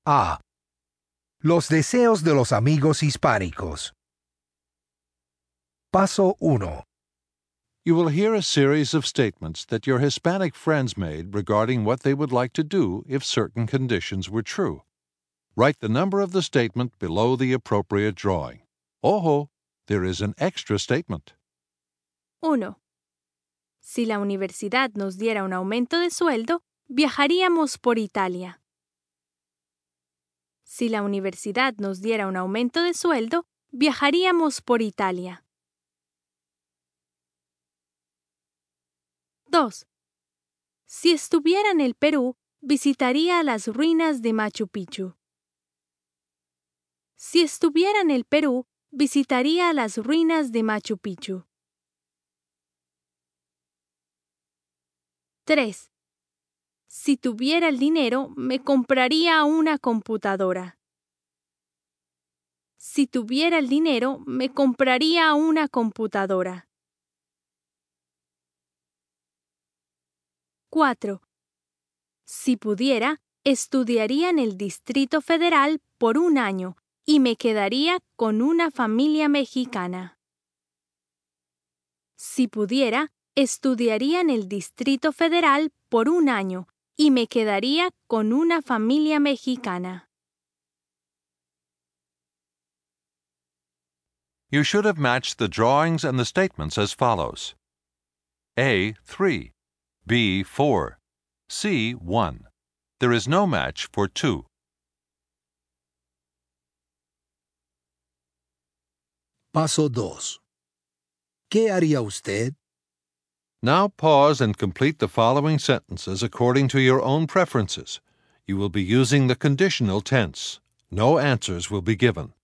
A. Los deseos de los amigos hispánicos. Paso 1. You will hear a series of statements that your Hispanic friends made regarding what they would like to do if certain conditions were true. Write the number of the statement below the appropriate drawing. Ojo, there is an extra statement. 1. Si la universidad nos diera un aumento de sueldo, viajaríamos por Italia. Si la universidad nos diera un aumento de sueldo, viajaríamos por Italia. 2. Si estuviera en el Perú, visitaría las ruinas de Machu Picchu. Si estuviera en el Perú, visitaría las ruinas de Machu Picchu. 3. Si tuviera el dinero, me compraría una computadora. Si tuviera el dinero, me compraría una computadora. 4. Si pudiera, estudiaría en el Distrito Federal por un año y me quedaría con una familia mexicana. Si pudiera, estudiaría en el Distrito Federal por un año y me quedaría con una familia mexicana. You should have matched the drawings and the statements as follows. A. 3. B. 4. C. 1. There is no match for 2. Paso 2. ¿Qué haría usted? Now pause and complete the following sentences according to your own preferences. You will be using the conditional tense. No answers will be given.